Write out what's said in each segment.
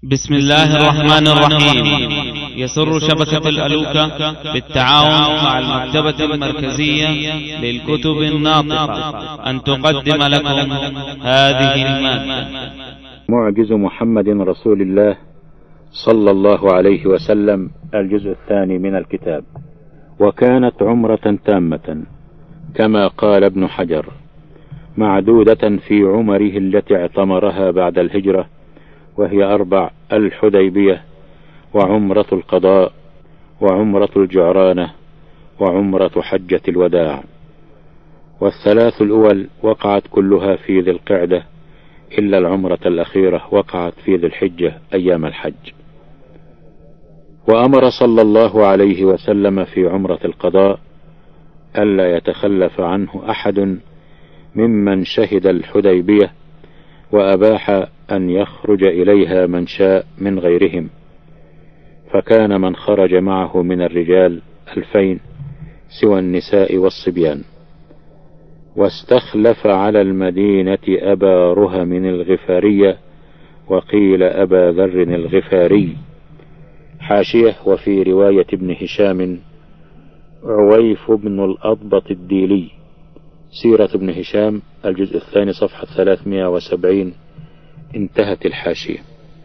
بسم الله الرحمن الرحيم. يسر شبكة الألوكة بالتعاون مع المكتبة المركزية للكتب الناطقة أن تقدم لكم هذه المادة. معجز محمد رسول الله صلى الله عليه وسلم، الجزء الثاني من الكتاب. وكانت عمرة تامة كما قال ابن حجر، معدودة في عمره التي اعتمرها بعد الهجرة، وهي 4: الحديبية، وعمرة القضاء، وعمرة الجعرانة، وعمرة حجة الوداع. والثلاث الأول وقعت كلها في ذي القعدة، إلا العمرة الأخيرة وقعت في ذي الحجة أيام الحج. وأمر صلى الله عليه وسلم في عمرة القضاء ألا يتخلف عنه أحد ممن شهد الحديبية، وأباح أن يخرج إليها من شاء من غيرهم، فكان من خرج معه من الرجال 2000 سوى النساء والصبيان. واستخلف على المدينة أبا رهم الغفاري، وقيل أبا ذر الغفاري. حاشية: وفي رواية ابن هشام عويف بن الأضبط الديلي. سيرة ابن هشام الجزء الثاني صفحة 370. انتهت الحاشية.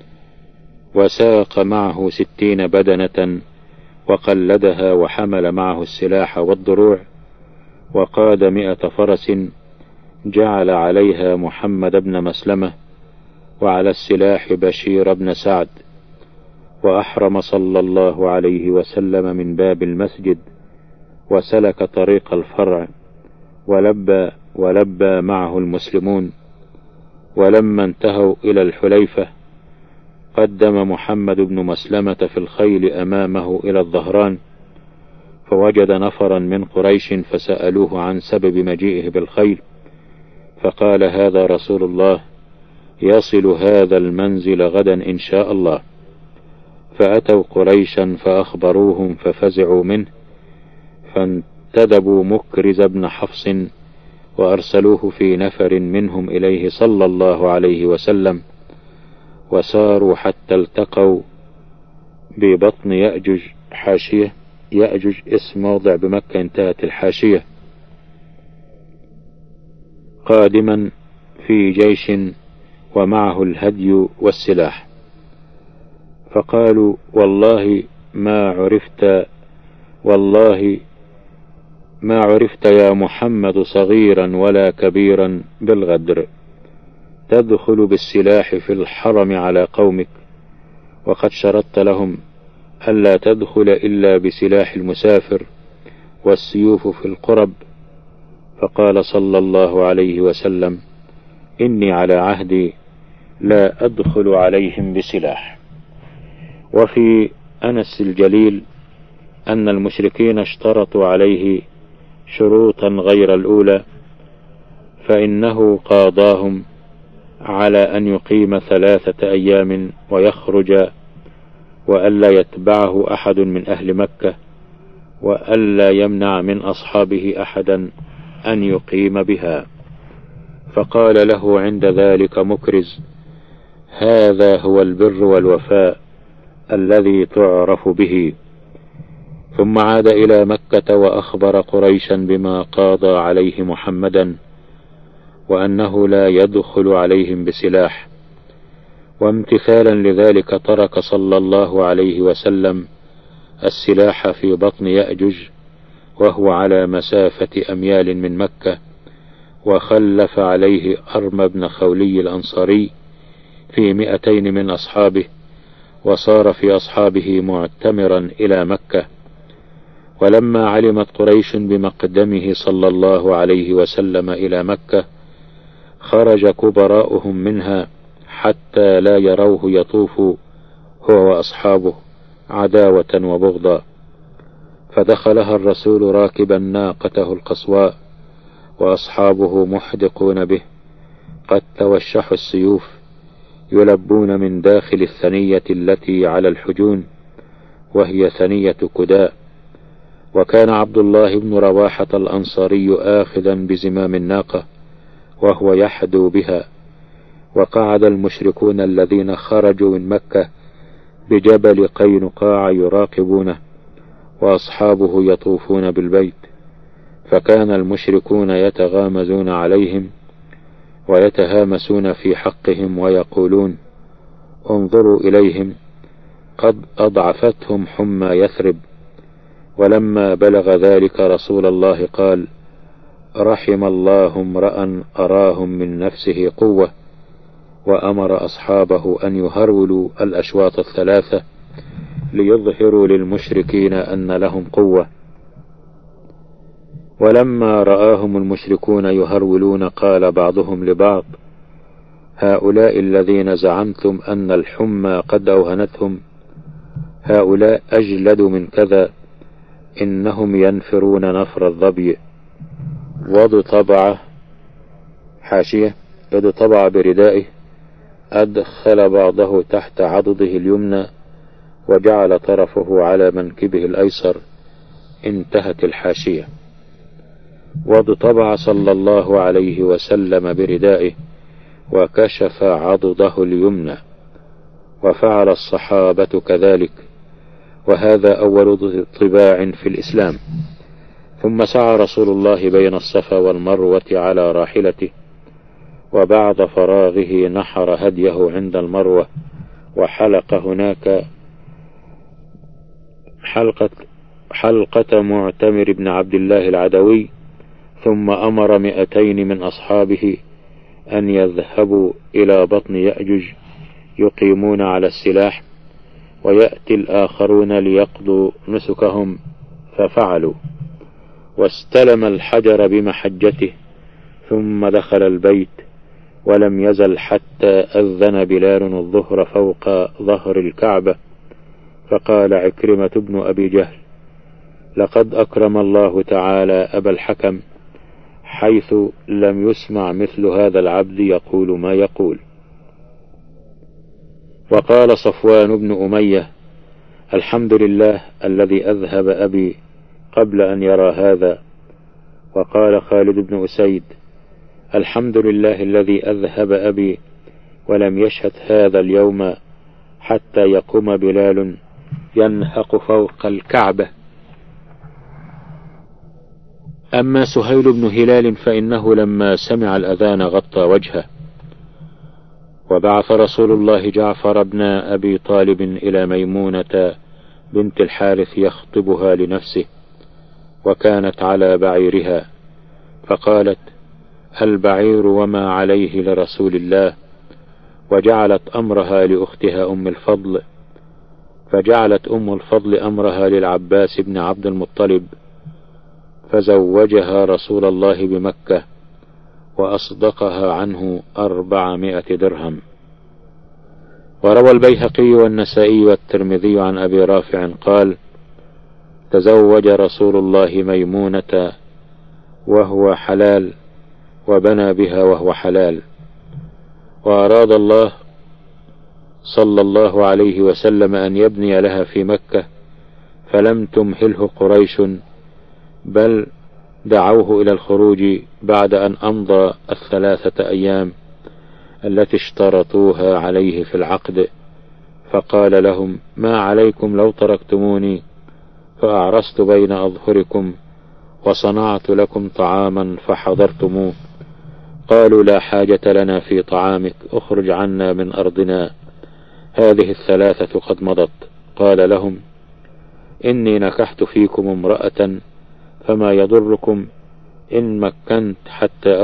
وساق معه 60 بدنة وقلدها، وحمل معه السلاح والضروع، وقاد 100 فرس، جعل عليها محمد بن مسلمة، وعلى السلاح بشير بن سعد. وأحرم صلى الله عليه وسلم من باب المسجد، وسلك طريق الفرع، ولبى معه المسلمون. ولما انتهوا إلى الحليفة قدم محمد بن مسلمة في الخيل أمامه إلى الظهران، فوجد نفرا من قريش فسألوه عن سبب مجيئه بالخيل، فقال: هذا رسول الله يصل هذا المنزل غدا إن شاء الله. فأتوا قريشا فأخبروهم ففزعوا منه، فانتدبوا مكرز بن حفص وأرسلوه في نفر منهم إليه صلى الله عليه وسلم، وساروا حتى التقوا ببطن يأجج. حاشية: يأجج اسم موضع بمكة. انتهت الحاشية. قادما في جيش ومعه الهدي والسلاح، فقالوا: والله ما عرفت يا محمد صغيرا ولا كبيرا بالغدر، تدخل بالسلاح في الحرم على قومك، وقد شرطت لهم ألا تدخل إلا بسلاح المسافر والسيوف في القرب. فقال صلى الله عليه وسلم: إني على عهدي لا أدخل عليهم بسلاح. وفي أنس الجليل أن المشركين اشترطوا عليه شروطا غير الأولى، فإنه قاضاهم على أن يقيم 3 أيام ويخرج، وألا يتبعه أحد من أهل مكة، وألا يمنع من أصحابه أحدا أن يقيم بها. فقال له عند ذلك مكرز: هذا هو البر والوفاء الذي تعرف به. ثم عاد إلى مكة وأخبر قريشا بما قاضى عليه محمدا، وأنه لا يدخل عليهم بسلاح. وامتثالا لذلك ترك صلى الله عليه وسلم السلاح في بطن يأجج، وهو على مسافة أميال من مكة، وخلف عليه أرم بن خولي الأنصاري في 200 من أصحابه، وصار في أصحابه معتمرا إلى مكة. ولما علمت قريش بمقدمه صلى الله عليه وسلم إلى مكة، خرج كبراؤهم منها حتى لا يروه يطوف هو وأصحابه عداوة وبغضا. فدخلها الرسول راكبا ناقته القصواء، وأصحابه محدقون به، قد توشحوا السيوف، يلبون من داخل الثنية التي على الحجون، وهي ثنية كداء. وكان عبد الله بن رواحة الأنصاري آخذا بزمام الناقة، وهو يحدو بها، وقعد المشركون الذين خرجوا من مكة بجبل قينقاع يراقبونه، وأصحابه يطوفون بالبيت، فكان المشركون يتغامزون عليهم ويتهامسون في حقهم ويقولون: انظروا إليهم قد أضعفتهم حمى يثرب. ولما بلغ ذلك رسول الله قال: رحم الله امرأ أراهم من نفسه قوة، وأمر أصحابه أن يهرولوا الأشواط الثلاثة ليظهروا للمشركين أن لهم قوة. ولما رآهم المشركون يهرولون قال بعضهم لبعض: هؤلاء الذين زعمتم أن الحمى قد أوهنتهم، هؤلاء أجلد من كذا، إنهم ينفرون نفر الظبي. واضطبع بردائه، أدخل بعضه تحت عضده اليمنى وجعل طرفه على منكبه الأيسر. انتهت الحاشية. واضطبع صلى الله عليه وسلم بردائه وكشف عضده اليمنى، وفعل الصحابة كذلك، وهذا أول طباع في الإسلام. ثم سعى رسول الله بين الصفا والمروة على راحلته، وبعد فراغه نحر هديه عند المروة، وحلق هناك حلقة معتمر بن عبد الله العدوي. ثم أمر 200 من أصحابه أن يذهبوا إلى بطن يأجج يقيمون على السلاح، ويأتي الآخرون ليقضوا نسكهم، ففعلوا، واستلم الحجر بمحجته، ثم دخل البيت، ولم يزل حتى أذن بلال الظهر فوق ظهر الكعبة. فقال عكرمة بن أبي جهل: لقد أكرم الله تعالى أبا الحكم، حيث لم يسمع مثل هذا العبد يقول ما يقول. وقال صفوان بن أمية: الحمد لله الذي أذهب أبي قبل أن يرى هذا. وقال خالد بن أسيد: الحمد لله الذي أذهب أبي ولم يشهد هذا اليوم حتى يقوم بلال ينهق فوق الكعبة. أما سهيل بن هلال فإنه لما سمع الأذان غطى وجهه. وبعث رسول الله جعفر بن أبي طالب إلى ميمونة بنت الحارث يخطبها لنفسه، وكانت على بعيرها، فقالت: البعير وما عليه لرسول الله، وجعلت أمرها لأختها أم الفضل، فجعلت أم الفضل أمرها للعباس بن عبد المطلب، فزوجها رسول الله بمكة، وأصدقها عنه 400 درهم. وروى البيهقي والنسائي والترمذي عن أبي رافع قال: تزوج رسول الله ميمونة وهو حلال، وبنى بها وهو حلال. وأراد الله صلى الله عليه وسلم أن يبني لها في مكة، فلم تمهله قريش، بل دعوه إلى الخروج بعد أن أمضى 3 أيام التي اشترطوها عليه في العقد، فقال لهم: ما عليكم لو تركتموني فأعرست بين أظهركم وصنعت لكم طعاما فحضرتموه. قالوا: لا حاجة لنا في طعامك، اخرج عنا من أرضنا، هذه 3 قد مضت. قال لهم: إني نكحت فيكم امرأة، فما يضركم إن مكنت حتى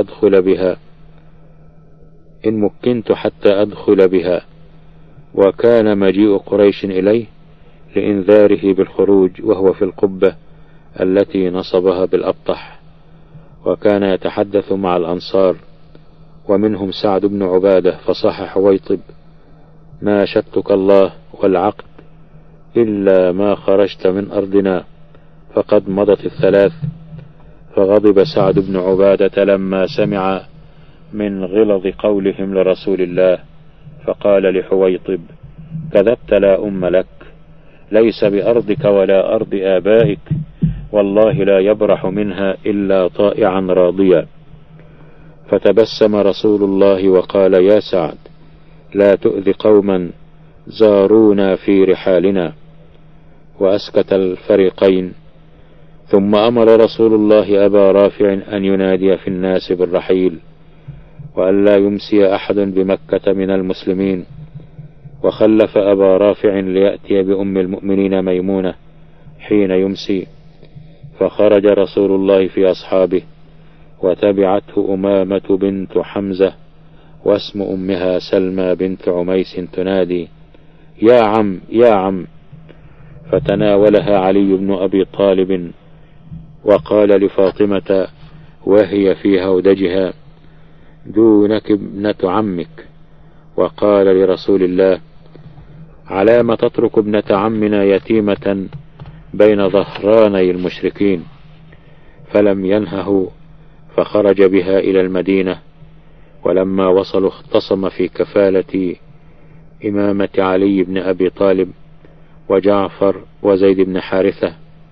أدخل بها. وكان مجيء قريش إليه لإنذاره بالخروج وهو في القبة التي نصبها بالأبطح، وكان يتحدث مع الأنصار، ومنهم سعد بن عبادة، فصاح حويطب: ناشدتك الله والعقد إلا ما خرجت من أرضنا، فقد مضت 3. فغضب سعد بن عبادة لما سمع من غلظ قولهم لرسول الله، فقال لحويطب: كذبت لا أم لك، ليس بأرضك ولا أرض آبائك، والله لا يبرح منها إلا طائعا راضيا. فتبسم رسول الله وقال: يا سعد، لا تؤذ قوما زارونا في رحالنا. وأسكت الفريقين. ثم أمر رسول الله أبا رافع أن ينادي في الناس بالرحيل، وأن لا يمسي أحد بمكة من المسلمين، وخلف أبا رافع ليأتي بأم المؤمنين ميمونة حين يمسي. فخرج رسول الله في أصحابه، وتبعته أمامة بنت حمزة، واسم أمها سلمى بنت عميس، تنادي: يا عم يا عم. فتناولها علي بن أبي طالب وقال لفاطمة وهي في هودجها: دونك ابنة عمك. وقال لرسول الله: علام تترك ابنة عمنا يتيمة بين ظهراني المشركين؟ فلم ينهه، فخرج بها إلى المدينة. ولما وصلوا اختصم في كفالة إمامة علي بن أبي طالب وجعفر وزيد بن حارثة.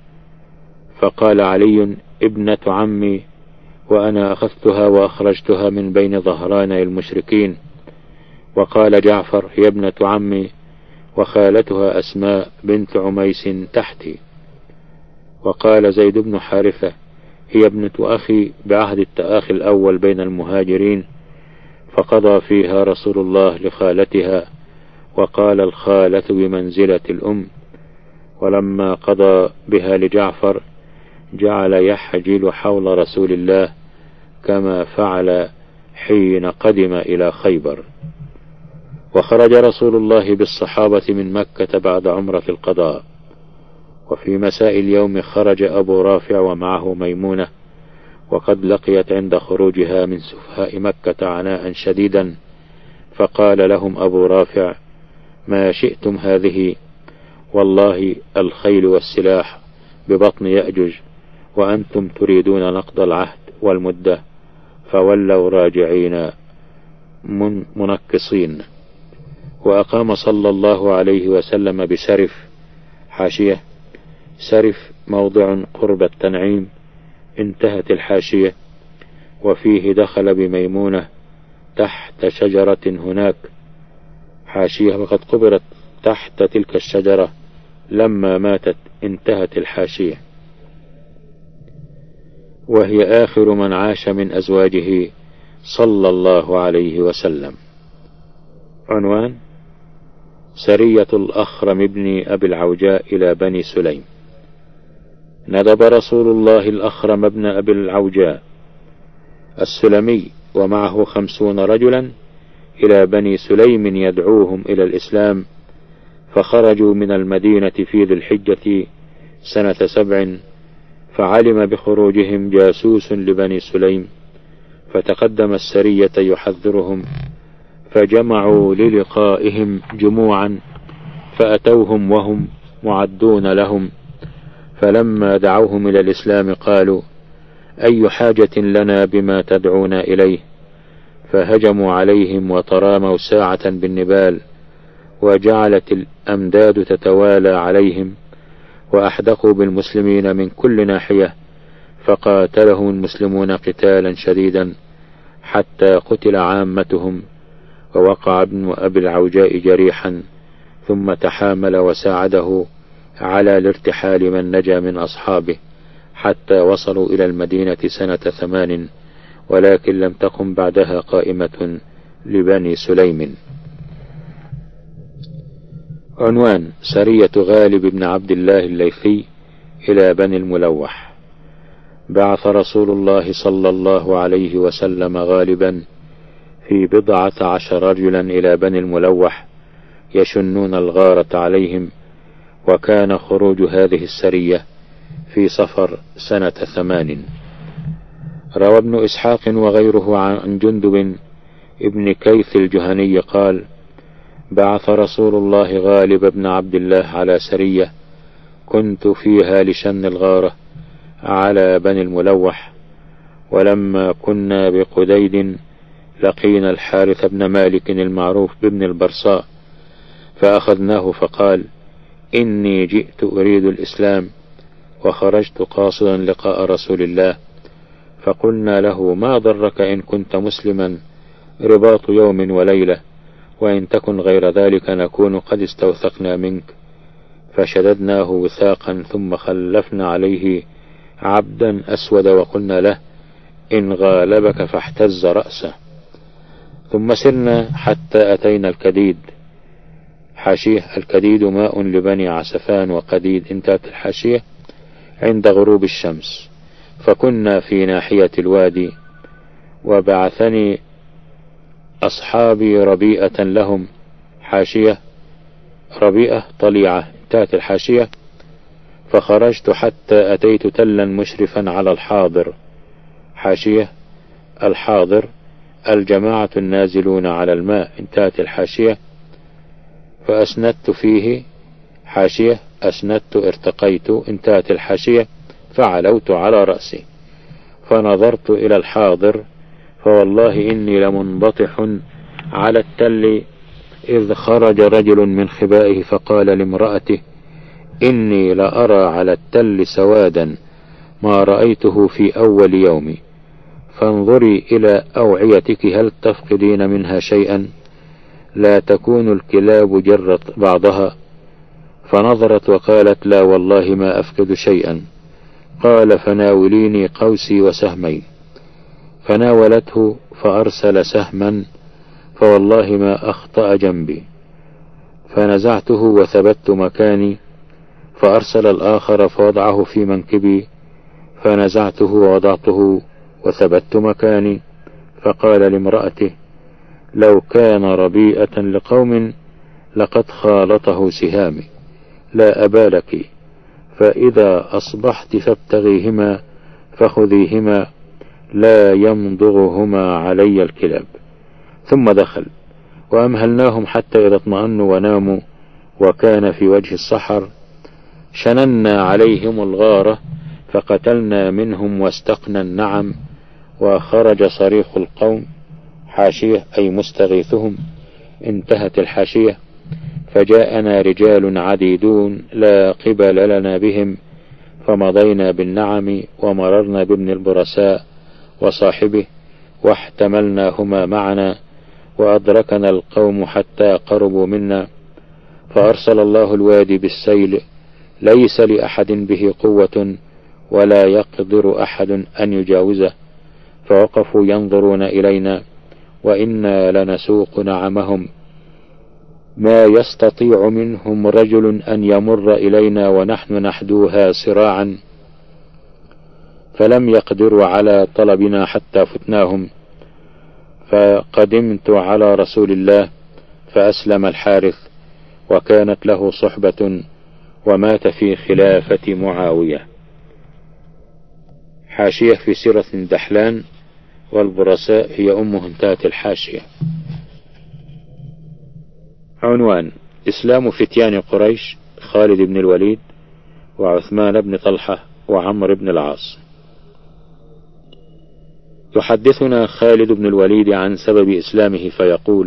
فقال علي: ابنة عمي، وأنا أخذتها وأخرجتها من بين ظهراني المشركين. وقال جعفر: هي ابنة عمي، وخالتها أسماء بنت عميس تحتي. وقال زيد بن حارثة: هي ابنة أخي بعهد التآخي الأول بين المهاجرين، فقضى فيها رسول الله لخالتها، وقال: الخالة بمنزلة الأم. ولما قضى بها لجعفر جعل يحجل حول رسول الله كما فعل حين قدم إلى خيبر. وخرج رسول الله بالصحابة من مكة بعد عمرة القضاء. وفي مساء اليوم خرج أبو رافع ومعه ميمونة، وقد لقيت عند خروجها من سفهاء مكة عناء شديدا. فقال لهم أبو رافع: ما شئتم هذه؟ والله الخيل والسلاح ببطن يأجج، وأنتم تريدون نقض العهد والمدة. فولوا راجعين منكصين. وأقام صلى الله عليه وسلم بسرف، حاشية سرف موضع قرب التنعيم، انتهت الحاشية. وفيه دخل بميمونة تحت شجرة هناك، حاشية وقد قبرت تحت تلك الشجرة لما ماتت، انتهت الحاشية. وهي آخر من عاش من أزواجه صلى الله عليه وسلم. عنوان: سرية الأخرم بن أبي العوجاء إلى بني سليم. ندب رسول الله الأخرم بن أبي العوجاء السلمي ومعه 50 رجلا إلى بني سليم يدعوهم إلى الإسلام. فخرجوا من المدينة في ذي الحجة سنة 7، فعلم بخروجهم جاسوس لبني سليم، فتقدم السرية يحذرهم، فجمعوا للقائهم جموعا، فأتوهم وهم معدون لهم. فلما دعوهم إلى الإسلام قالوا: أي حاجة لنا بما تدعونا إليه؟ فهجموا عليهم وتراموا ساعة بالنبال، وجعلت الأمداد تتوالى عليهم، وأحدقوا بالمسلمين من كل ناحية، فقاتلهم المسلمون قتالا شديدا حتى قتل عامتهم، ووقع ابن أبي العوجاء جريحا، ثم تحامل وساعده على الارتحال من نجا من أصحابه، حتى وصلوا إلى المدينة سنة 8، ولكن لم تقم بعدها قائمة لبني سليم. عنوان: سرية غالب بن عبد الله الليثي إلى بني الملوح. بعث رسول الله صلى الله عليه وسلم غالبا في 14 رجلا إلى بني الملوح يشنون الغارة عليهم، وكان خروج هذه السرية في صفر سنة 8. روى ابن إسحاق وغيره عن جندب ابن كيث الجهني قال: بعث رسول الله غالب بن عبد الله على سرية كنت فيها لشن الغارة على بني الملوح، ولما كنا بقديد لقينا الحارث بن مالك المعروف بابن البرصاء، فأخذناه، فقال: إني جئت أريد الإسلام، وخرجت قاصدا لقاء رسول الله، فقلنا له: ما ضرك إن كنت مسلما؟ رباط يوم وليلة، وإن تكن غير ذلك نكون قد استوثقنا منك. فشددناه وثاقا، ثم خلفنا عليه عبدا أسود، وقلنا له: إن غالبك فاحتز رأسه. ثم سرنا حتى أتينا الكديد. حاشية: الكديد ماء لبني عسفان وقديد، انتهت الحاشية. عند غروب الشمس، فكنا في ناحية الوادي، وبعثني أصحابي ربيئة لهم. حاشية: ربيئة طليعة، انتهت الحاشية. فخرجت حتى أتيت تلا مشرفا على الحاضر. حاشية: الحاضر الجماعة النازلون على الماء، انتهت الحاشية. فأسندت فيه. حاشية: أسندت ارتقيت، انتهت الحاشية. فعلوت على رأسي فنظرت إلى الحاضر، فوالله إني لمنبطح على التل، إذ خرج رجل من خبائه فقال لامرأته: إني لأرى على التل سوادا ما رأيته في أول يوم، فانظري إلى أوعيتك هل تفقدين منها شيئا، لا تكون الكلاب جرت بعضها. فنظرت وقالت: لا والله ما أفقد شيئا. قال: فناوليني قوسي وسهمين. فناولته فأرسل سهما، فوالله ما أخطأ جنبي. فنزعته وثبت مكاني، فأرسل الآخر فوضعه في منكبي، فنزعته ووضعته وثبت مكاني. فقال لامرأته: لو كان ربيئة لقوم لقد خالطه سهامي، لا أبا لك، فإذا أصبحت فابتغيهما فخذيهما، لا يمضغهما علي الكلاب. ثم دخل، وأمهلناهم حتى إذا اطمأنوا وناموا وكان في وجه السحر، شننا عليهم الغارة فقتلنا منهم واستقنا النعم، وخرج صريخ القوم. حاشية: أي مستغيثهم، انتهت الحاشية. فجاءنا رجال عديدون لا قبل لنا بهم، فمضينا بالنعم ومررنا بابن البرساء وصاحبه، واحتملناهما معنا، وأدركنا القوم حتى قربوا منا، فأرسل الله الوادي بالسيل، ليس لأحد به قوة ولا يقدر أحد أن يجاوزه، فوقفوا ينظرون إلينا، وإنا لنسوق نعمهم، ما يستطيع منهم رجل أن يمر إلينا ونحن نحدوها صراعا، فلم يقدروا على طلبنا حتى فتناهم. فقدمت على رسول الله فأسلم الحارث، وكانت له صحبة، ومات في خلافة معاوية. حاشية: في سيرة دحلان، والبرساء هي أمه، انتهت الحاشية. عنوان: إسلام فتيان قريش، خالد بن الوليد وعثمان بن طلحة وعمر بن العاص. يحدثنا خالد بن الوليد عن سبب إسلامه فيقول: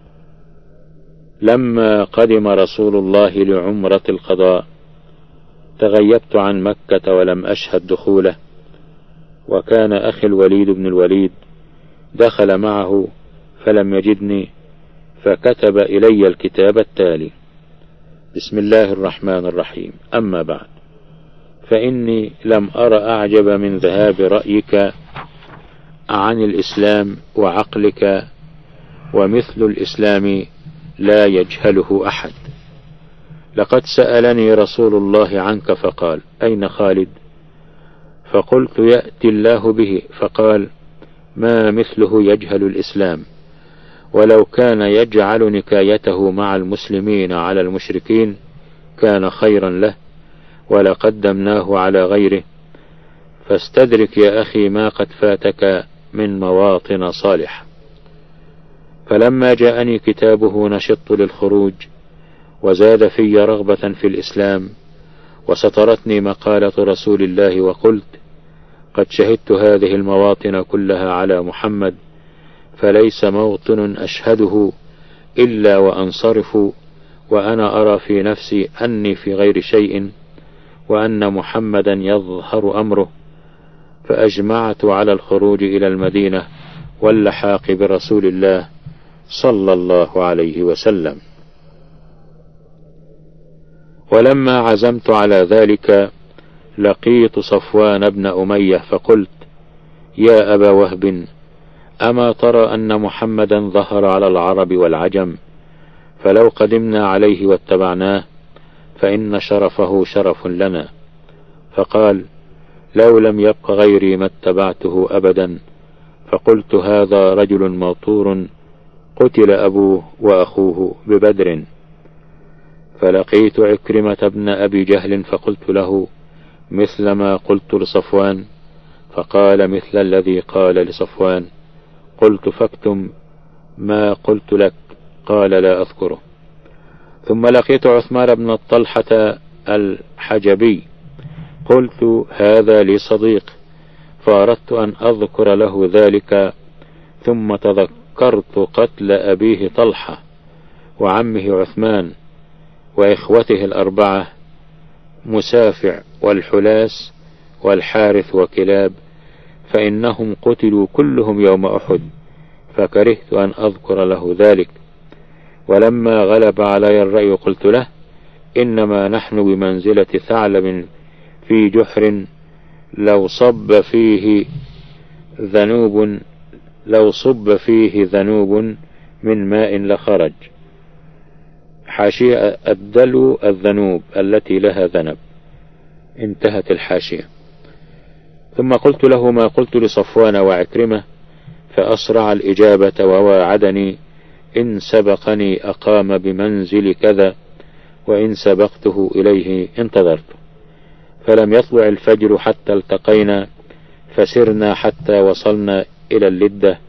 لما قدم رسول الله لعمرة القضاء تغيبت عن مكة ولم أشهد دخوله، وكان أخي الوليد بن الوليد دخل معه فلم يجدني، فكتب إلي الكتاب التالي: بسم الله الرحمن الرحيم، أما بعد، فإني لم أر أعجب من ذهاب رأيك عن الإسلام وعقلك، ومثل الإسلام لا يجهله أحد. لقد سألني رسول الله عنك فقال: أين خالد؟ فقلت: يأتي الله به. فقال: ما مثله يجهل الإسلام، ولو كان يجعل نكايته مع المسلمين على المشركين كان خيرا له، ولقدمناه على غيره، فاستدرك يا أخي ما قد فاتك من مواطن صالحة. فلما جاءني كتابه نشطت للخروج، وزاد في رغبة في الإسلام، وسترتني مقالة رسول الله، وقلت: قد شهدت هذه المواطن كلها على محمد، فليس موطن أشهده إلا وأنصرف، وأنا أرى في نفسي أني في غير شيء، وأن محمدا يظهر أمره، فأجمعت على الخروج إلى المدينة واللحاق برسول الله صلى الله عليه وسلم. ولما عزمت على ذلك لقيت صفوان بن أمية فقلت: يا أبا وهب، أما ترى أن محمدا ظهر على العرب والعجم، فلو قدمنا عليه واتبعناه فإن شرفه شرف لنا. فقال: لو لم يبق غيري ما اتبعته أبدا. فقلت: هذا رجل موطور قتل أبوه وأخوه ببدر. فلقيت عكرمة بن أبي جهل فقلت له مثل ما قلت لصفوان، فقال مثل الذي قال لصفوان. قلت: فاكتم ما قلت لك. قال: لا أذكره. ثم لقيت عثمان بن طلحة الحجبي، قلت: هذا لي صديق، فأردت أن أذكر له ذلك، ثم تذكرت قتل أبيه طلحة وعمه عثمان وإخوته الأربعة مسافع والحلاس والحارث وكلاب، فإنهم قتلوا كلهم يوم أحد، فكرهت أن أذكر له ذلك. ولما غلب علي الرأي قلت له: إنما نحن بمنزلة ثعلب في جحر لو صب فيه ذنوب من ماء لخرج. حاشية: الدلو الذنوب التي لها ذنب. انتهت الحاشية. ثم قلت له ما قلت لصفوان وعكرمة، فأسرع الإجابة وواعدني: إن سبقني أقام بمنزل كذا، وإن سبقته إليه انتظرته. فلم يطلع الفجر حتى التقينا، فسرنا حتى وصلنا إلى اللدة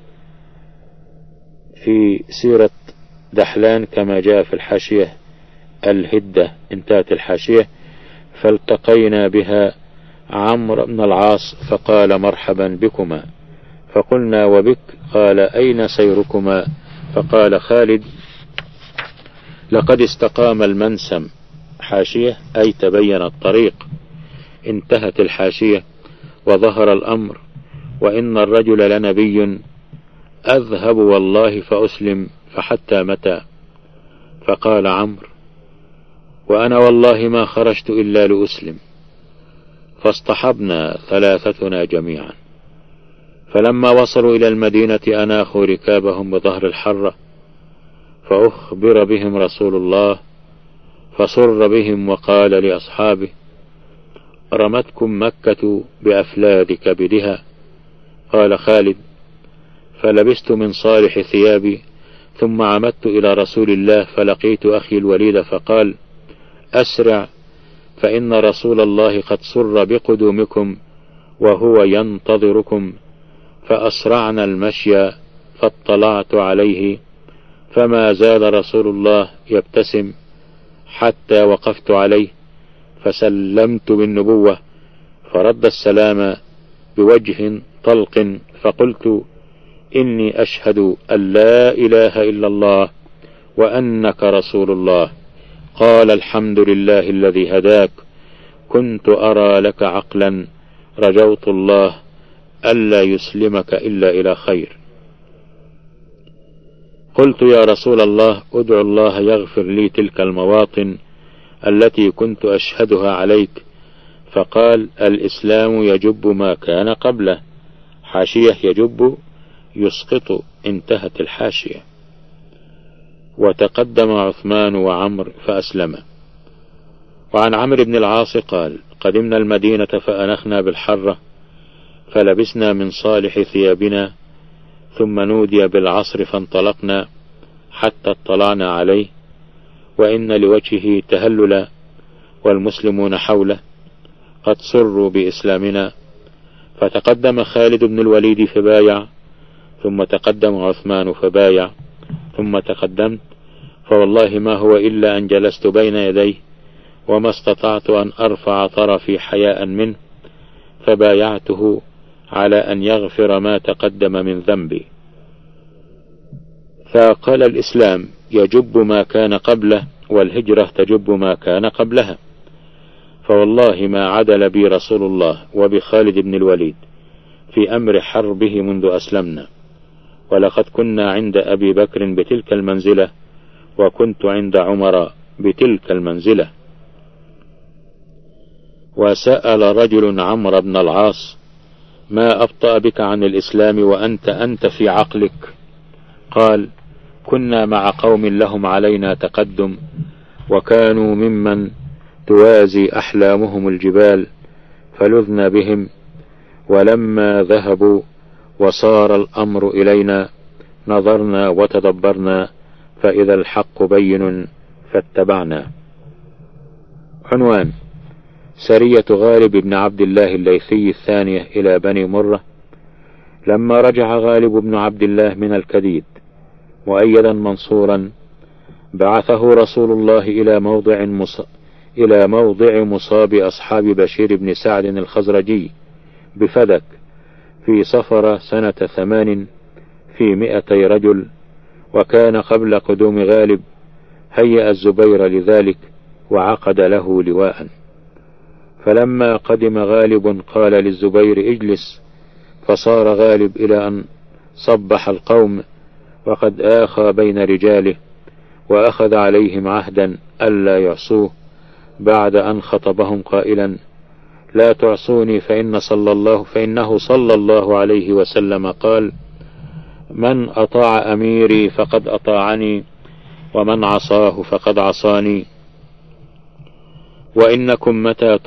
في سيرة دحلان كما جاء في الحاشية الهدة. انتهت الحاشية. فالتقينا بها عمرو بن العاص فقال: مرحبا بكما. فقلنا: وبك؟ قال: أين سيركما؟ فقال خالد: لقد استقام المنسم. حاشية: أي تبين الطريق. انتهت الحاشية. وظهر الأمر، وإن الرجل لنبي، أذهب والله فأسلم، فحتى متى؟ فقال عمرو: وأنا والله ما خرجت إلا لأسلم. فاصطحبنا ثلاثتنا جميعا. فلما وصلوا إلى المدينة أناخوا ركابهم بظهر الحرة، فأخبر بهم رسول الله، فسر بهم وقال لأصحابه: رمتكم مكة بأفلاذ كبدها. قال خالد: فلبست من صالح ثيابي، ثم عمدت إلى رسول الله فلقيت أخي الوليد، فقال: أسرع، فإن رسول الله قد سر بقدومكم وهو ينتظركم. فأسرعنا المشي، فاطلعت عليه، فما زال رسول الله يبتسم حتى وقفت عليه، فسلمت بالنبوة، فرد السلام بوجه طلق، فقلت: إني أشهد أن لا إله إلا الله وأنك رسول الله. قال: الحمد لله الذي هداك، كنت أرى لك عقلا، رجوت الله ألا يسلمك إلا إلى خير. قلت: يا رسول الله، ادعو الله يغفر لي تلك المواطن التي كنت أشهدها عليك. فقال: الإسلام يجب ما كان قبله. حاشية: يجب يسقط. انتهت الحاشية. وتقدم عثمان وعمر فأسلم. وعن عمرو بن العاص قال: قدمنا المدينة فأنخنا بالحرة، فلبسنا من صالح ثيابنا، ثم نودي بالعصر فانطلقنا حتى اطلعنا عليه، وإن لوجهه تهللا، والمسلمون حوله قد سروا بإسلامنا. فتقدم خالد بن الوليد فبايع، ثم تقدم عثمان فبايع، ثم تقدمت، فوالله ما هو إلا أن جلست بين يديه، وما استطعت أن أرفع طرفي حياء منه، فبايعته على أن يغفر ما تقدم من ذنبي. فقال: الإسلام يجب ما كان قبله، والهجرة تجب ما كان قبلها. فوالله ما عدل بي رسول الله وبخالد بن الوليد في أمر حربه منذ أسلمنا، ولقد كنا عند أبي بكر بتلك المنزلة، وكنت عند عمر بتلك المنزلة. وسأل رجل عمرو بن العاص: ما أبطأ بك عن الإسلام وأنت في عقلك؟ قال: كنا مع قوم لهم علينا تقدم، وكانوا ممن توازي أحلامهم الجبال، فلذنا بهم، ولما ذهبوا وصار الأمر إلينا نظرنا وتدبرنا، فإذا الحق بين فاتبعنا. عنوان: سرية غالب بن عبد الله الليثي الثانية إلى بني مرة. لما رجع غالب بن عبد الله من الكديد مؤيدا منصورا، بعثه رسول الله إلى موضع مصاب أصحاب بشير بن سعد الخزرجي بفدك في صفر سنة 8 في 200 رجل. وكان قبل قدوم غالب هيأ الزبير لذلك وعقد له لواء. فلما قدم غالب قال للزبير: اجلس. فصار غالب إلى أن صبح القوم، وقد آخى بين رجاله، وأخذ عليهم عهدا ألا يعصوه، بعد أن خطبهم قائلا: لا تعصوني فإنه صلى الله عليه وسلم قال: من أطاع أميري فقد أطاعني، ومن عصاه فقد عصاني. وإنكم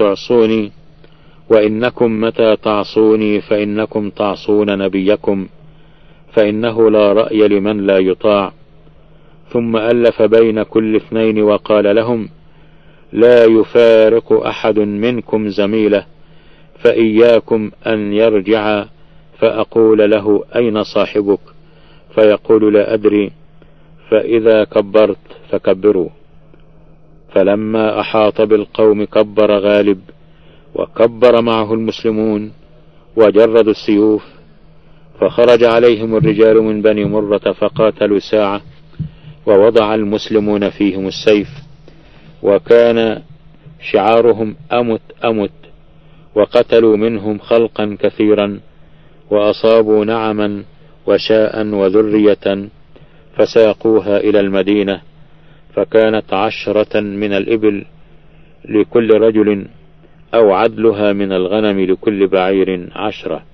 متى تعصوني فإنكم تعصون نبيكم، فإنه لا رأي لمن لا يطاع. ثم ألف بين كل اثنين وقال لهم: لا يفارق أحد منكم زميله، فإياكم أن يرجع فأقول له: أين صاحبك؟ فيقول: لا أدري. فإذا كبرت فكبروا. فلما أحاط بالقوم كبر غالب، وكبر معه المسلمون، وجردوا السيوف، فخرج عليهم الرجال من بني مرة فقاتلوا ساعة، ووضع المسلمون فيهم السيف، وكان شعارهم أمت أمت، وقتلوا منهم خلقا كثيرا، وأصابوا نعما وشاء وذرية، فساقوها إلى المدينة، فكانت 10 من الإبل لكل رجل، أو عدلها من الغنم لكل بعير 10.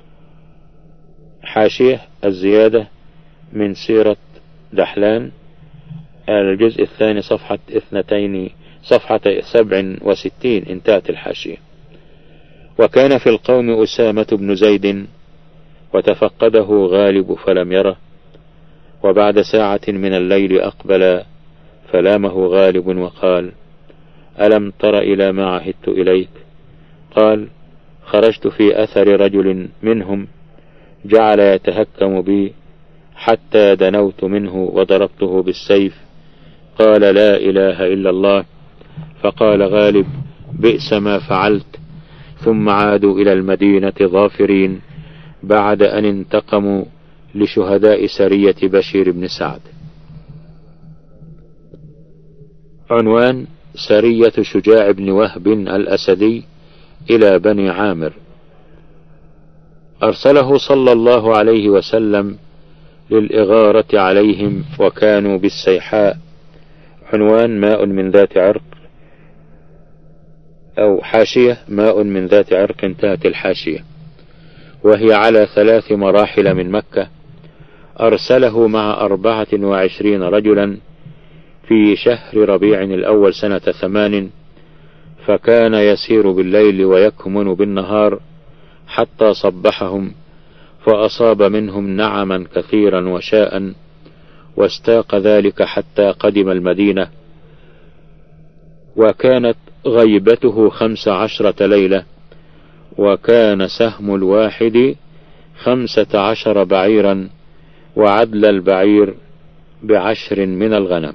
حاشية: الزيادة من سيرة دحلان، الجزء الثاني صفحة 67 انتهت الحاشية. وكان في القوم أسامة بن زيد، وتفقده غالب فلم يره، وبعد ساعة من الليل أقبل فلامه غالب وقال: ألم تر إلى ما عهدت إليك؟ قال: خرجت في أثر رجل منهم جعل يتهكم بي حتى دنوت منه وضربته بالسيف. قال: لا إله إلا الله. فقال غالب: بئس ما فعلت. ثم عادوا إلى المدينة ظافرين بعد أن انتقموا لشهداء سرية بشير بن سعد. عنوان: سرية شجاع بن وهب الأسدي إلى بني عامر. أرسله صلى الله عليه وسلم للإغارة عليهم، وكانوا بالسيحاء. عنوان: ماء من ذات عرق، أو حاشية: ماء من ذات عرق، انتهت الحاشية. وهي على 3 مراحل من مكة. أرسله مع 24 رجلا في شهر ربيع الأول سنة 8، فكان يسير بالليل ويكمن بالنهار حتى صبحهم، فأصاب منهم نعما كثيرا وشاء، واستاق ذلك حتى قدم المدينة. وكانت غيبته 15 ليلة، وكان سهم الواحد 15 بعيرا، وعدل البعير ب10 من الغنم.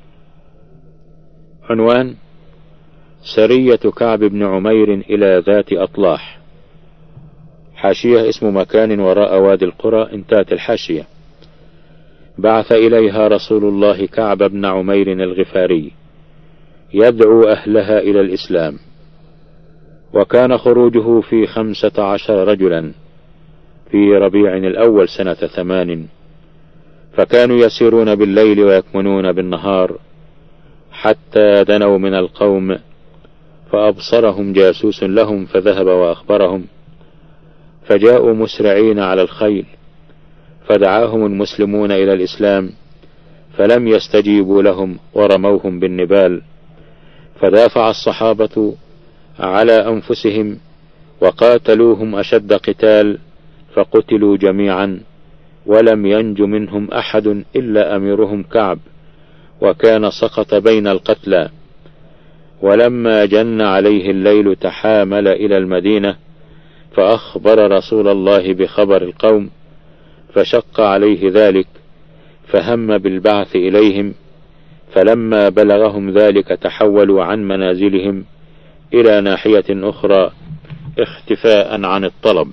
عنوان: سرية كعب بن عمير إلى ذات أطلاح. حاشية: اسم مكان وراء وادي القرى، انتهت الحاشية. بعث إليها رسول الله كعب بن عمير الغفاري يدعو أهلها إلى الإسلام، وكان خروجه في 15 رجلا، في ربيع الأول سنة 8، فكانوا يسيرون بالليل ويكمنون بالنهار حتى دنوا من القوم، فأبصرهم جاسوس لهم فذهب وأخبرهم، فجاءوا مسرعين على الخيل، فدعاهم المسلمون إلى الإسلام، فلم يستجيبوا لهم ورموهم بالنبال، فدافع الصحابة على أنفسهم وقاتلوهم أشد قتال، فقتلوا جميعا، ولم ينج منهم أحد إلا أميرهم كعب، وكان سقط بين القتلى. ولما جن عليه الليل تحامل إلى المدينة، فأخبر رسول الله بخبر القوم، فشق عليه ذلك، فهم بالبعث إليهم، فلما بلغهم ذلك تحولوا عن منازلهم إلى ناحية أخرى اختفاء عن الطلب.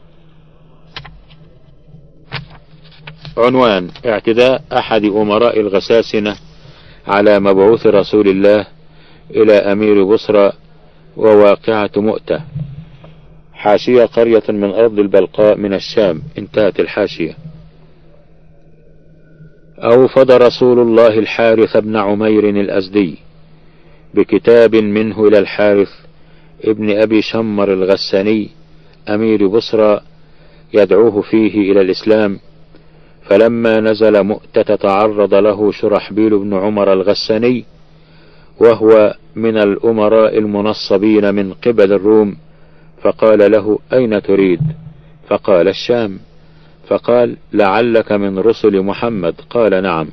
عنوان: اعتداء أحد أمراء الغساسنة على مبعوث رسول الله إلى أمير بصرى وواقعة مؤتة. حاشية: قرية من أرض البلقاء من الشام. انتهت الحاشية. أوفد رسول الله الحارث بن عمير الأزدي بكتاب منه إلى الحارث ابن أبي شمر الغساني أمير بصرى يدعوه فيه إلى الإسلام، فلما نزل مؤتة تعرض له شرحبيل بن عمر الغساني، وهو من الأمراء المنصبين من قبل الروم، فقال له: أين تريد؟ فقال: الشام. فقال: لعلك من رسل محمد؟ قال: نعم.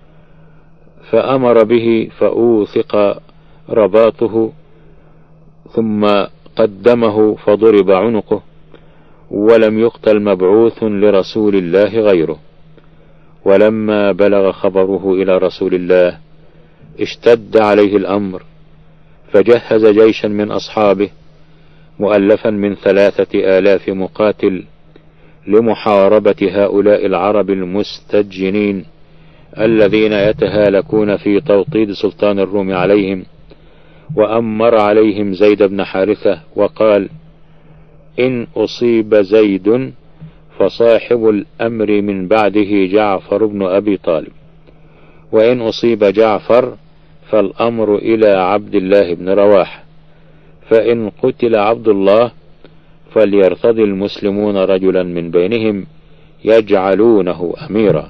فأمر به فأوثق رباطه، ثم قدمه فضرب عنقه، ولم يقتل مبعوث لرسول الله غيره. ولما بلغ خبره إلى رسول الله اشتد عليه الأمر، فجهز جيشا من أصحابه مؤلفا من 3000 مقاتل لمحاربة هؤلاء العرب المستجنين الذين يتهالكون في توطيد سلطان الروم عليهم، وأمر عليهم زيد بن حارثة وقال: إن أصيب زيد فصاحب الأمر من بعده جعفر بن أبي طالب، وإن أصيب جعفر فالأمر إلى عبد الله بن رواحة، فإن قتل عبد الله فليرتضي المسلمون رجلا من بينهم يجعلونه أميرا.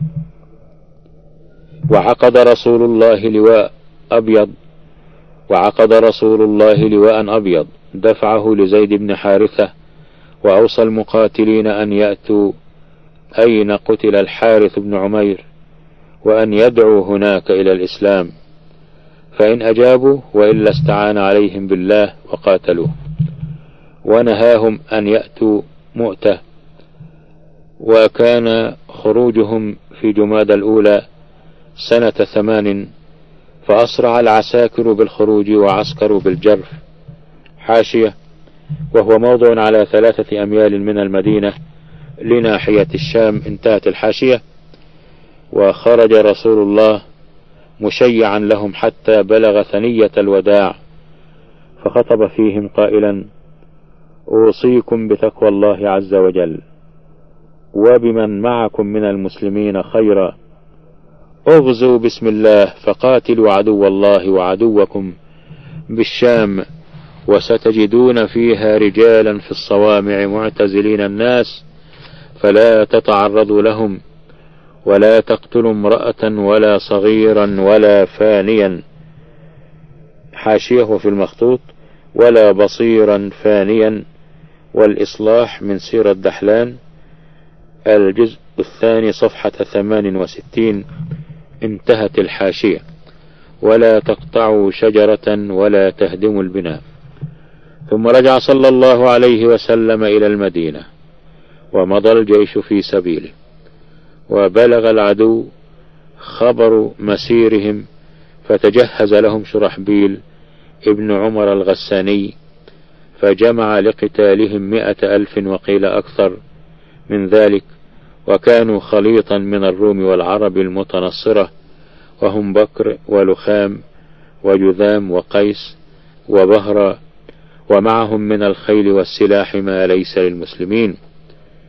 وعقد رسول الله لواء أبيض دفعه لزيد بن حارثة، وأوصى المقاتلين أن يأتوا أين قتل الحارث بن عمير، وأن يدعوا هناك إلى الإسلام، فإن أجابوا وإلا استعان عليهم بالله وقاتلوه. ونهاهم أن يأتوا مؤتة. وكان خروجهم في جمادى الأولى سنة 8، فأسرع العساكر بالخروج وعسكروا بالجرف. حاشية: وهو موضع على 3 أميال من المدينة لناحية الشام. انتهت الحاشية. وخرج رسول الله مشيعا لهم حتى بلغ ثنية الوداع، فخطب فيهم قائلا: أوصيكم بتقوى الله عز وجل وبمن معكم من المسلمين خيرا، اغزوا بسم الله فقاتلوا عدو الله وعدوكم بالشام، وستجدون فيها رجالا في الصوامع معتزلين الناس، فلا تتعرضوا لهم، ولا تقتلوا امرأة ولا صغيرا ولا فانيا. حاشية: وفي المخطوط: ولا بصيرا فانيا. والإصلاح من سيرة دحلان، الجزء 2 صفحة 68. انتهت الحاشية. ولا تقطعوا شجرة ولا تهدموا البناء. ثم رجع صلى الله عليه وسلم إلى المدينة، ومضى الجيش في سبيله، وبلغ العدو خبر مسيرهم، فتجهز لهم شرحبيل ابن عمر الغساني، فجمع لقتالهم 100,000 وقيل أكثر من ذلك، وكانوا خليطا من الروم والعرب المتنصرة، وهم بكر ولخام وجذام وقيس وبهرة، ومعهم من الخيل والسلاح ما ليس للمسلمين.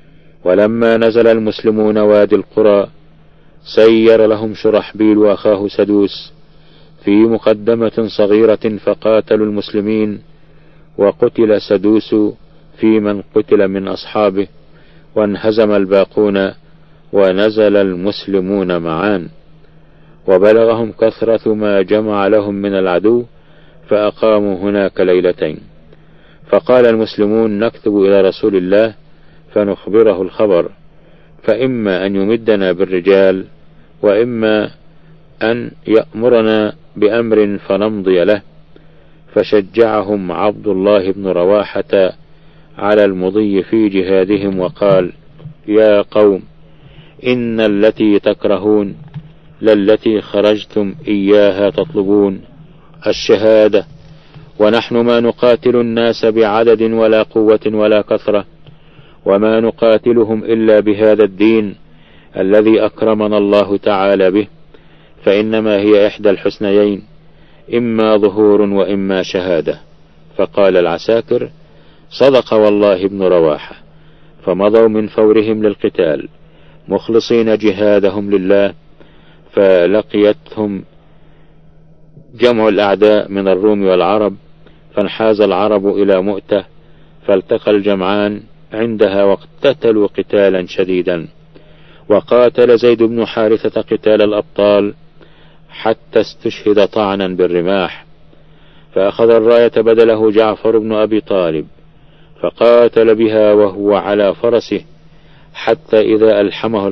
ولما نزل المسلمون وادي القرى سير لهم شرحبيل وأخاه سدوس في مقدمة صغيرة فقاتلوا المسلمين، وقتل سدوس في من قتل من أصحابه، وانهزم الباقون ونزل المسلمون معان، وبلغهم كثرة ما جمع لهم من العدو فأقاموا هناك ليلتين. فقال المسلمون نكتب إلى رسول الله فنخبره الخبر، فإما أن يمدنا بالرجال وإما أن يأمرنا بأمر فنمضي له. فشجعهم عبد الله بن رواحة على المضي في جهادهم وقال يا قوم إن التي تكرهون للتي خرجتم إياها تطلبون الشهادة، ونحن ما نقاتل الناس بعدد ولا قوة ولا كثرة، وما نقاتلهم إلا بهذا الدين الذي أكرمنا الله تعالى به، فإنما هي إحدى الحسنيين، إما ظهور وإما شهادة. فقال العساكر صدق والله ابن رواحة، فمضوا من فورهم للقتال مخلصين جهادهم لله. فلقيتهم جمع الأعداء من الروم والعرب، فانحاز العرب إلى مؤتة، فالتقى الجمعان عندها واقتتلوا قتالا شديدا، وقاتل زيد بن حارثة قتال الأبطال حتى استشهد طعنا بالرماح. فأخذ الراية بدله جعفر بن أبي طالب فقاتل بها وهو على فرسه، حتى إذا ألحمه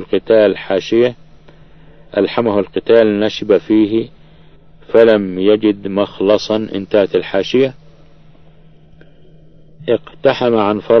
القتال نشب فيه فلم يجد مخلصا، انتهت الحاشية. اقتحم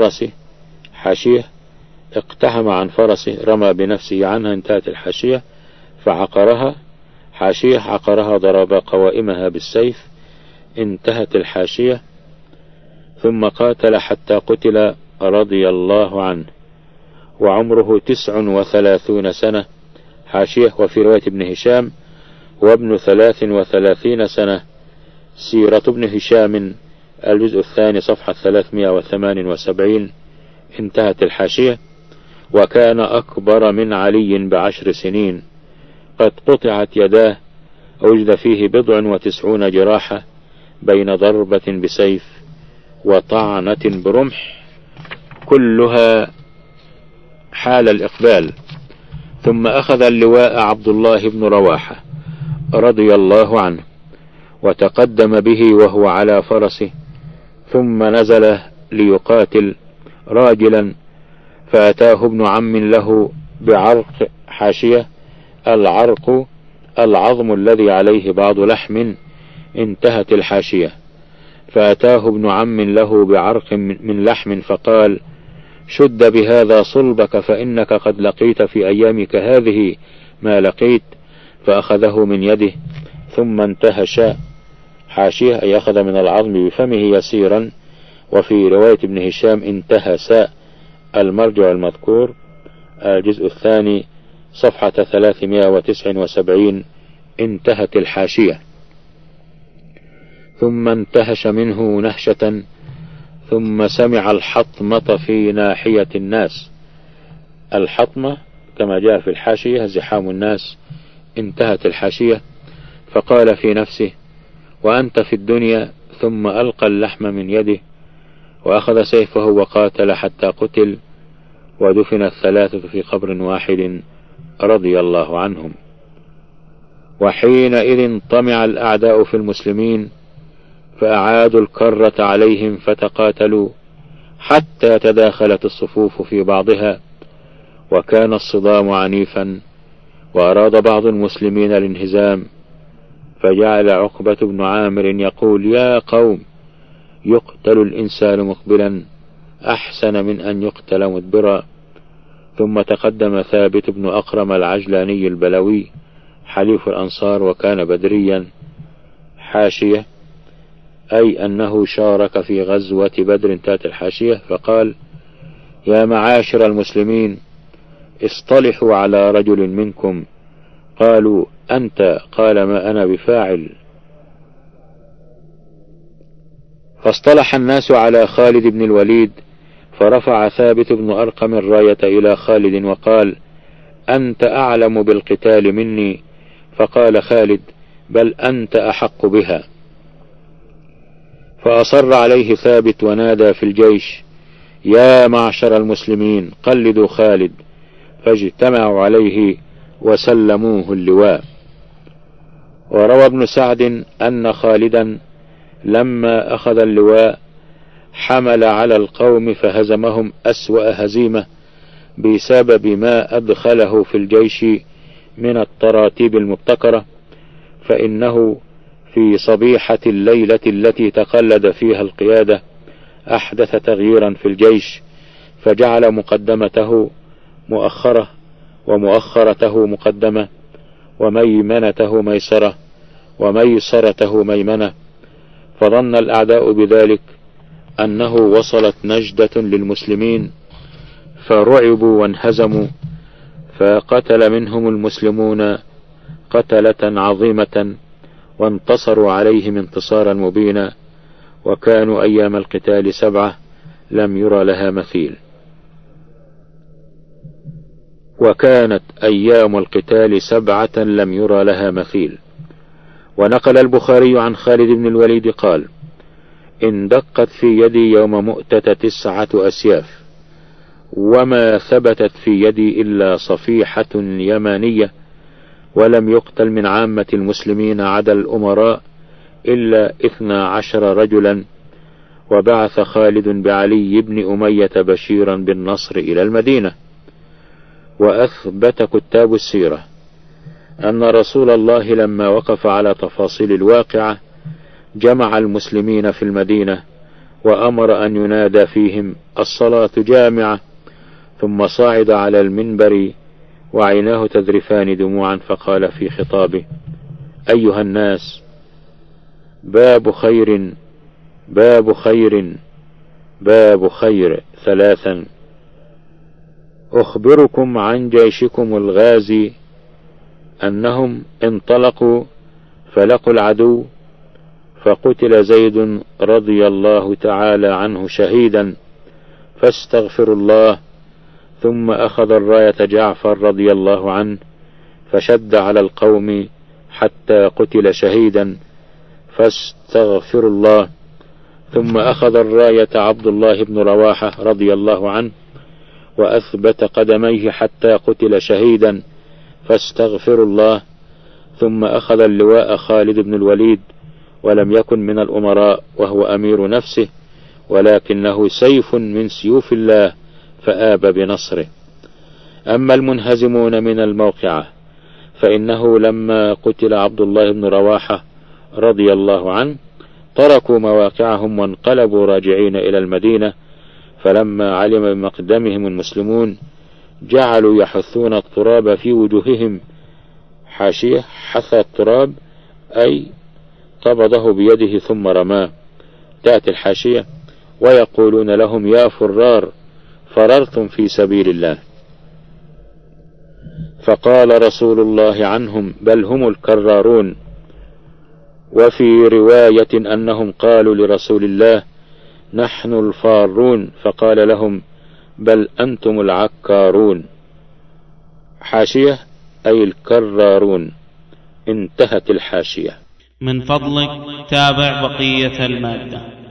عن فرسه رمى بنفسه عنها، انتهت الحاشية. فعقرها حاشية عقرها ضرب قوائمها بالسيف، انتهت الحاشية. ثم قاتل حتى قتل رضي الله عنه وعمره 39 سنة، حاشية. وفي رواية ابن هشام وابن 33 سنة، سيرة ابن هشام الجزء الثاني صفحة 378، انتهت الحاشية. وكان أكبر من علي ب10 سنين، قد قطعت يداه، وجد فيه 90 جراحة بين ضربة بسيف وطعنة برمح، كلها حال الإقبال. ثم أخذ اللواء عبد الله بن رواحة رضي الله عنه وتقدم به وهو على فرسه، ثم نزل ليقاتل راجلا، فأتاه ابن عم له بعرق، حاشية العرق العظم الذي عليه بعض لحم، انتهت الحاشية. فأتاه ابن عم له بعرق من لحم فقال شد بهذا صلبك، فإنك قد لقيت في أيامك هذه ما لقيت. فأخذه من يده ثم انتهش، حاشية أي أخذ من العظم بفمه يسيرا. وفي رواية ابن هشام انتهس، المرجع المذكور الجزء الثاني صفحة 379، انتهت الحاشية. ثم انتهش منه نهشة، ثم سمع الحطمة في ناحية الناس. الحطمة كما جاء في الحاشية زحام الناس، انتهت الحاشية. فقال في نفسه وأنت في الدنيا، ثم ألقى اللحم من يده وأخذ سيفه وقاتل حتى قتل، ودفن 3 في قبر واحد رضي الله عنهم. وحينئذ طمع الأعداء في المسلمين، فأعادوا الكرة عليهم فتقاتلوا حتى تداخلت الصفوف في بعضها، وكان الصدام عنيفا، وأراد بعض المسلمين الانهزام، فجعل عقبة بن عامر يقول يا قوم يقتل الإنسان مقبلا أحسن من أن يقتل مدبرا. ثم تقدم ثابت بن أقرم العجلاني البلوي حليف الأنصار وكان بدريا، حاشية أي أنه شارك في غزوة بدر، انتهت الحاشية. فقال يا معاشر المسلمين اصطلحوا على رجل منكم. قالوا أنت؟ قال ما أنا بفاعل. فاصطلح الناس على خالد بن الوليد، فرفع ثابت بن أرقم الراية إلى خالد وقال: أنت أعلم بالقتال مني. فقال خالد: بل أنت أحق بها. فأصر عليه ثابت ونادى في الجيش: يا معشر المسلمين قلدوا خالد، فاجتمعوا عليه وسلموه اللواء. وروى ابن سعد أن خالدا لما أخذ اللواء حمل على القوم فهزمهم أسوأ هزيمة بسبب ما أدخله في الجيش من التراتيب المبتكرة، فإنه في صبيحة الليلة التي تقلد فيها القيادة أحدث تغييرا في الجيش، فجعل مقدمته مؤخرة ومؤخرته مقدمة وميمنته ميسرة وميسرته ميمنة، فظن الأعداء بذلك أنه وصلت نجدة للمسلمين فرعبوا وانهزموا، فقتل منهم المسلمون قتلة عظيمة وانتصروا عليهم انتصارا مبينا، وكانوا أيام القتال 7 لم يرى لها مثيل. وكانت أيام القتال 7 لم يرى لها مثيل. ونقل البخاري عن خالد بن الوليد قال: إن دقت في يدي يوم مؤتة 9 أسياف، وما ثبتت في يدي إلا صفيحة يمانية، ولم يقتل من عامة المسلمين عدا الأمراء إلا 12 رجلا. وبعث خالد بعلي بن أمية بشيرا بالنصر إلى المدينة. وأثبت كتاب السيرة أن رسول الله لما وقف على تفاصيل الواقعة جمع المسلمين في المدينة وأمر أن ينادى فيهم: الصلاة جامعة. ثم صعد على المنبر وعيناه تذرفان دموعا، فقال في خطابه: أيها الناس، باب خير باب خير باب خير 3. أخبركم عن جيشكم الغازي أنهم انطلقوا فلقوا العدو، فقتل زيد رضي الله تعالى عنه شهيدا، فاستغفروا الله. ثم أخذ الراية جعفر رضي الله عنه فشد على القوم حتى قتل شهيدا، فاستغفروا الله. ثم أخذ الراية عبد الله بن رواحة رضي الله عنه وأثبت قدميه حتى قتل شهيدا، فاستغفروا الله. ثم أخذ اللواء خالد بن الوليد، ولم يكن من الأمراء وهو أمير نفسه، ولكنه سيف من سيوف الله فآب بنصره. أما المنهزمون من الموقعة فإنه لما قتل عبد الله بن رواحة رضي الله عنه تركوا مواقعهم وانقلبوا راجعين إلى المدينة، فلما علم بمقدمهم المسلمون جعلوا يحثون التراب في وجوههم. حاشية: حث التراب أي قبضه بيده ثم رماه. تأتي الحاشية: ويقولون لهم: يا فرار، فررتم في سبيل الله. فقال رسول الله عنهم: بل هم الكرارون. وفي رواية أنهم قالوا لرسول الله: نحن الفارون، فقال لهم: بل أنتم العكارون. حاشية: أي الكرارون. انتهت الحاشية. من فضلك تابع بقية المادة.